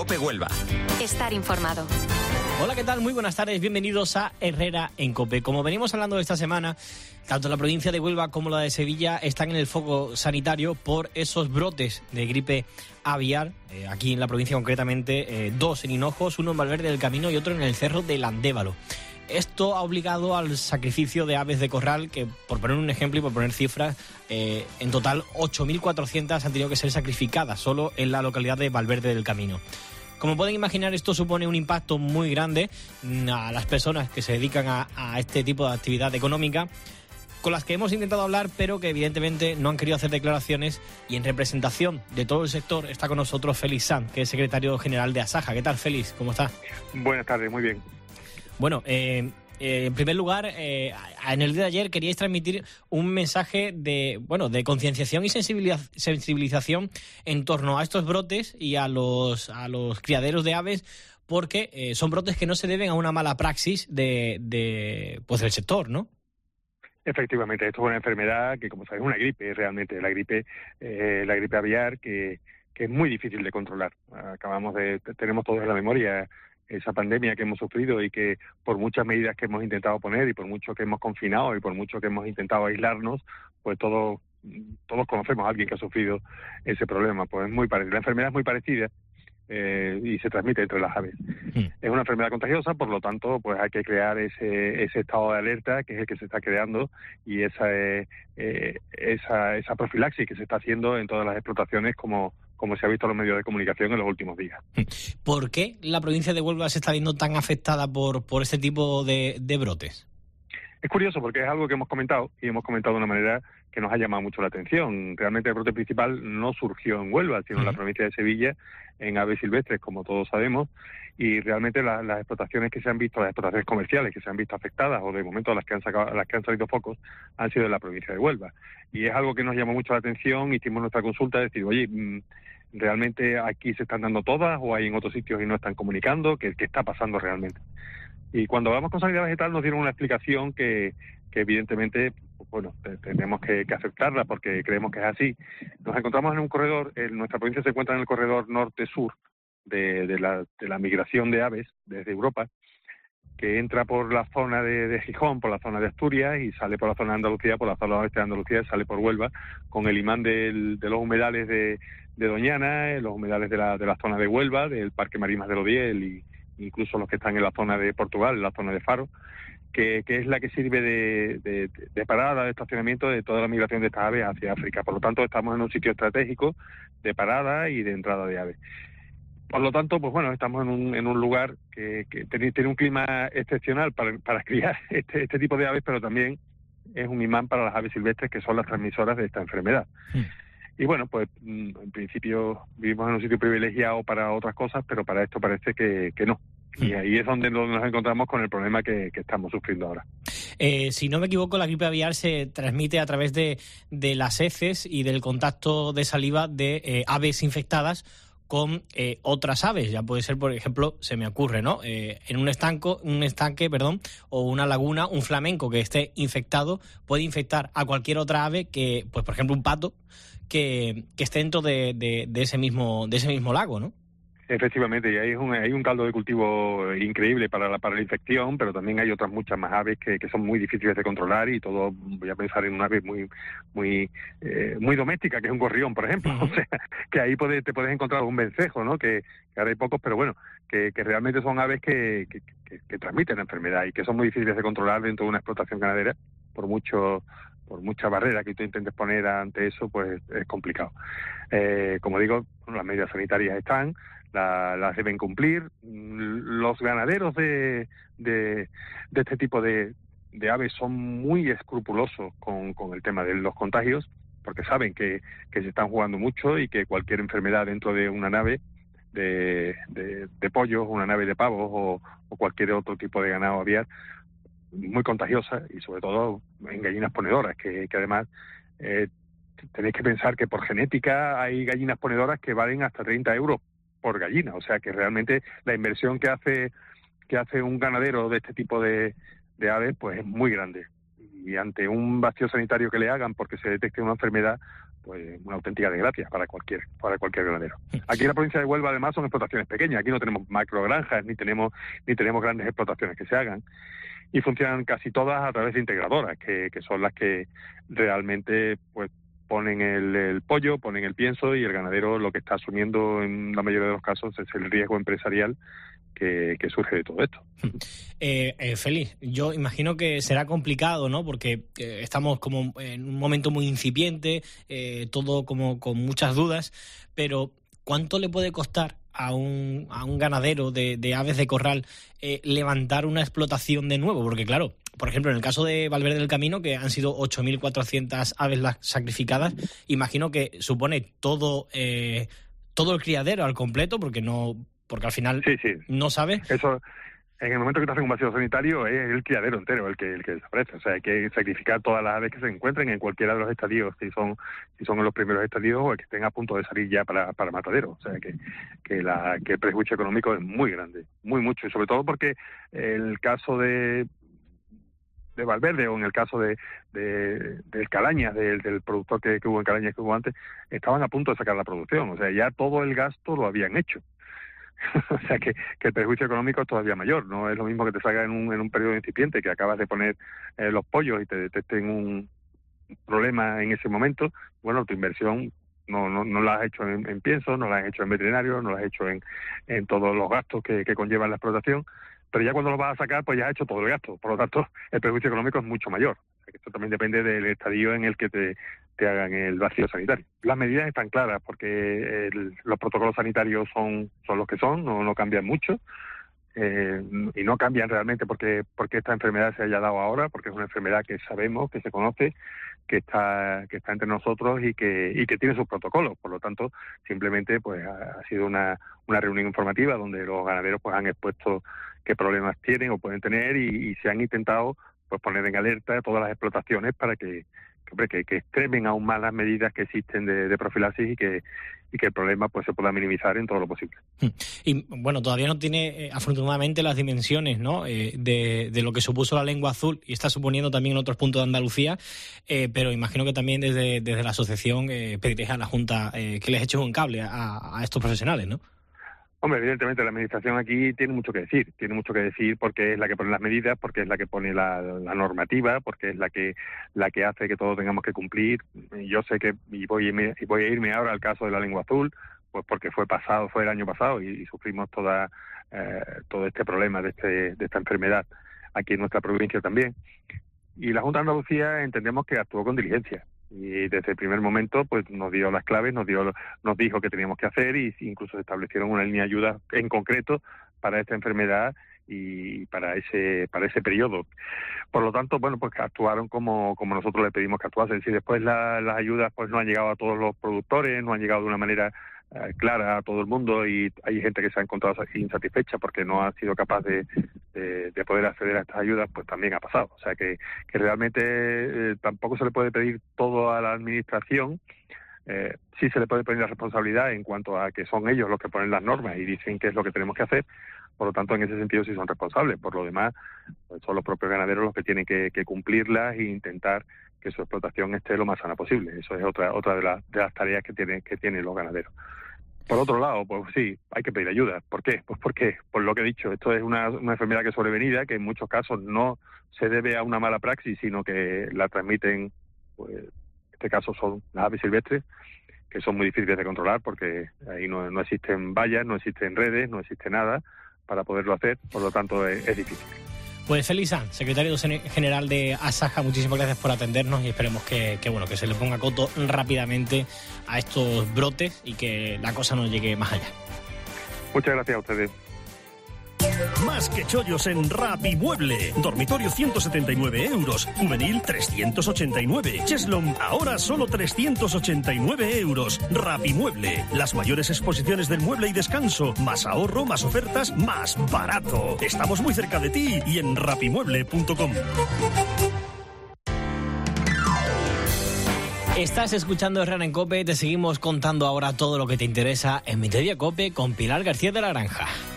COPE Huelva. Estar informado. Hola, ¿qué tal? Muy buenas tardes, bienvenidos a Herrera en COPE. Como venimos hablando esta semana, tanto la provincia de Huelva como la de Sevilla están en el foco sanitario por esos brotes de gripe aviar. Aquí en la provincia concretamente, 2 en Hinojos, 1 en Valverde del Camino y otro en el Cerro del Andévalo. Esto ha obligado al sacrificio de aves de corral, que por poner un ejemplo y por poner cifras, en total 8.400 han tenido que ser sacrificadas solo en la localidad de Valverde del Camino. Como pueden imaginar, esto supone un impacto muy grande a las personas que se dedican a este tipo de actividad económica, con las que hemos intentado hablar, pero que evidentemente no han querido hacer declaraciones. Y en representación de todo el sector está con nosotros Félix Sanz, que es secretario general de Asaja. ¿Qué tal, Félix? ¿Cómo está? Buenas tardes, muy bien. Bueno, en primer lugar, en el día de ayer queríais transmitir un mensaje de concienciación y sensibilización en torno a estos brotes y a los criaderos de aves, porque son brotes que no se deben a una mala praxis del sector, ¿no? Efectivamente, esto es una enfermedad que, como sabéis, es una gripe, realmente la gripe aviar que es muy difícil de controlar. Tenemos todos en la memoria esa pandemia que hemos sufrido y que por muchas medidas que hemos intentado poner y por mucho que hemos confinado y por mucho que hemos intentado aislarnos, pues todos conocemos a alguien que ha sufrido ese problema. Pues es muy parecido. La enfermedad es muy parecida y se transmite entre las aves. Es una enfermedad contagiosa, por lo tanto, pues hay que crear ese estado de alerta que es el que se está creando y esa profilaxis que se está haciendo en todas las explotaciones como se ha visto en los medios de comunicación en los últimos días. ¿Por qué la provincia de Huelva se está viendo tan afectada por este tipo de brotes? Es curioso porque es algo que hemos comentado y hemos comentado de una manera que nos ha llamado mucho la atención. Realmente el brote principal no surgió en Huelva, sino en la provincia de Sevilla, en aves silvestres, como todos sabemos, y realmente las explotaciones que se han visto, las explotaciones comerciales que se han visto afectadas, o de momento las que han salido focos, han sido en la provincia de Huelva. Y es algo que nos llamó mucho la atención, hicimos nuestra consulta, decir, oye, ¿realmente aquí se están dando todas o hay en otros sitios y no están comunicando? ¿Qué está pasando realmente? Y cuando hablamos con Sanidad Vegetal nos dieron una explicación que evidentemente, bueno, tenemos que aceptarla porque creemos que es así. Nos encontramos en un corredor, nuestra provincia se encuentra en el corredor norte-sur de la migración de aves desde Europa, que entra por la zona de Gijón, por la zona de Asturias y sale por la zona de Andalucía, por la zona oeste de Andalucía, y sale por Huelva, con el imán de los humedales de Doñana, los humedales de la zona de Huelva, del Parque Marimas del Odiel y incluso los que están en la zona de Portugal, en la zona de Faro, que es la que sirve de parada, de estacionamiento de toda la migración de estas aves hacia África. Por lo tanto, estamos en un sitio estratégico de parada y de entrada de aves. Por lo tanto, pues bueno, estamos en un lugar que tiene un clima excepcional para criar este tipo de aves, pero también es un imán para las aves silvestres, que son las transmisoras de esta enfermedad. Y bueno, pues en principio vivimos en un sitio privilegiado para otras cosas, pero para esto parece que no. Y ahí es donde nos encontramos con el problema que estamos sufriendo ahora. Si no me equivoco, la gripe aviar se transmite a través de las heces y del contacto de saliva de aves infectadas con otras aves. Ya puede ser, por ejemplo, se me ocurre, ¿no? En un estanque, o una laguna, un flamenco que esté infectado puede infectar a cualquier otra ave que, pues por ejemplo, un pato que esté dentro de ese mismo lago, ¿no? Efectivamente, y hay un caldo de cultivo increíble para la infección, pero también hay otras muchas más aves que son muy difíciles de controlar y todo. Voy a pensar en una ave muy doméstica, que es un gorrión, por ejemplo. O sea, que ahí te puedes encontrar un vencejo, ¿no? Que ahora hay pocos, pero bueno, que realmente son aves que transmiten la enfermedad y que son muy difíciles de controlar dentro de una explotación ganadera, por mucha barrera que tú intentes poner ante eso, pues es complicado. Como digo, las medidas sanitarias están, las deben cumplir. Los ganaderos de este tipo de aves son muy escrupulosos con el tema de los contagios, porque saben que se están jugando mucho y que cualquier enfermedad dentro de una nave de pollos, una nave de pavos o cualquier otro tipo de ganado aviar, muy contagiosa, y sobre todo en gallinas ponedoras, que además tenéis que pensar que por genética hay gallinas ponedoras que valen hasta 30 euros por gallina. O sea que realmente la inversión que hace un ganadero de este tipo de aves pues es muy grande, y ante un vacío sanitario que le hagan porque se detecte una enfermedad, pues una auténtica desgracia para cualquier ganadero. Aquí en la provincia de Huelva además son explotaciones pequeñas, aquí no tenemos macrogranjas ni tenemos grandes explotaciones que se hagan, y funcionan casi todas a través de integradoras, que son las que realmente pues ponen el pollo, ponen el pienso, y el ganadero lo que está asumiendo en la mayoría de los casos es el riesgo empresarial que surge de todo esto. Félix, yo imagino que será complicado, ¿no? Porque estamos como en un momento muy incipiente, todo como con muchas dudas, pero ¿cuánto le puede costar a un ganadero de aves de corral levantar una explotación de nuevo? Porque claro, por ejemplo, en el caso de Valverde del Camino, que han sido 8.400 aves las sacrificadas, imagino que supone todo el criadero al completo, porque al final sí. no sabe. Eso, en el momento que te hacen un vacío sanitario, es el criadero entero el que desaparece. O sea, hay que sacrificar todas las aves que se encuentren en cualquiera de los estadios, si son en los primeros estadios o que estén a punto de salir ya para matadero. O sea, que el prejuicio económico es muy grande, mucho, y sobre todo porque el caso de Valverde, o en el caso del Calañas, del productor que hubo en Calañas que hubo antes, estaban a punto de sacar la producción. O sea, ya todo el gasto lo habían hecho. O sea, que el perjuicio económico es todavía mayor. No es lo mismo que te salga en un periodo incipiente, que acabas de poner los pollos y te detecten un problema en ese momento. Bueno, tu inversión no la has hecho en pienso, no la has hecho en veterinario, no la has hecho en todos los gastos que conllevan la explotación, pero ya cuando lo vas a sacar, pues ya has hecho todo el gasto. Por lo tanto, el perjuicio económico es mucho mayor. O sea, que esto también depende del estadio en el que te hagan el vacío sanitario. Las medidas están claras, porque los protocolos sanitarios son los que son, no cambian mucho, y no cambian realmente porque esta enfermedad se haya dado ahora, porque es una enfermedad que sabemos, que se conoce, que está entre nosotros y que tiene sus protocolos. Por lo tanto, simplemente pues ha sido una reunión informativa donde los ganaderos pues han expuesto qué problemas tienen o pueden tener, y se han intentado pues poner en alerta todas las explotaciones para que extremen aún más las medidas que existen de profilaxis y que el problema pues se pueda minimizar en todo lo posible. Y bueno, todavía no tiene afortunadamente las dimensiones, ¿no? de lo que supuso la lengua azul, y está suponiendo también en otros puntos de Andalucía, pero imagino que también desde la asociación pediréis a la Junta que les eche un cable a estos profesionales, ¿no? Hombre, evidentemente la Administración aquí tiene mucho que decir porque es la que pone las medidas, porque es la que pone la normativa, porque es la que hace que todos tengamos que cumplir. Yo sé que, y voy a irme ahora al caso de la lengua azul, pues porque fue el año pasado y sufrimos todo este problema de esta enfermedad aquí en nuestra provincia también. Y la Junta de Andalucía entendemos que actuó con diligencia. Y desde el primer momento pues nos dio las claves, nos dijo qué teníamos que hacer, y incluso se establecieron una línea de ayuda en concreto para esta enfermedad y para ese periodo. Por lo tanto, bueno, pues actuaron como nosotros le pedimos que actuasen. Si después las ayudas pues no han llegado a todos los productores, no han llegado de una manera clara a todo el mundo, y hay gente que se ha encontrado insatisfecha porque no ha sido capaz de poder acceder a estas ayudas, pues también ha pasado. O sea que realmente tampoco se le puede pedir todo a la Administración. Sí se le puede pedir la responsabilidad en cuanto a que son ellos los que ponen las normas y dicen qué es lo que tenemos que hacer. Por lo tanto, en ese sentido sí son responsables. Por lo demás, pues son los propios ganaderos los que tienen que cumplirlas e intentar que su explotación esté lo más sana posible. Eso es otra de las tareas que tienen los ganaderos. Por otro lado, pues sí, hay que pedir ayuda. ¿Por qué? Pues porque, por lo que he dicho, esto es una enfermedad que es sobrevenida, que en muchos casos no se debe a una mala praxis, sino que la transmiten, pues en este caso son las aves silvestres, que son muy difíciles de controlar porque ahí no existen vallas, no existen redes, no existe nada para poderlo hacer, por lo tanto es difícil. Pues Félix Sanz, secretario general de Asaja, muchísimas gracias por atendernos, y esperemos que se le ponga coto rápidamente a estos brotes y que la cosa no llegue más allá. Muchas gracias a ustedes. Más que chollos en Rapimueble. Dormitorio 179 €. Juvenil 389. Cheslom ahora solo 389 €. Rapimueble. Las mayores exposiciones del mueble y descanso. Más ahorro, más ofertas, más barato. Estamos muy cerca de ti y en rapimueble.com. Estás escuchando Herrera en COPE. Te seguimos contando ahora todo lo que te interesa en Mediodía COPE con Pilar García de la Granja.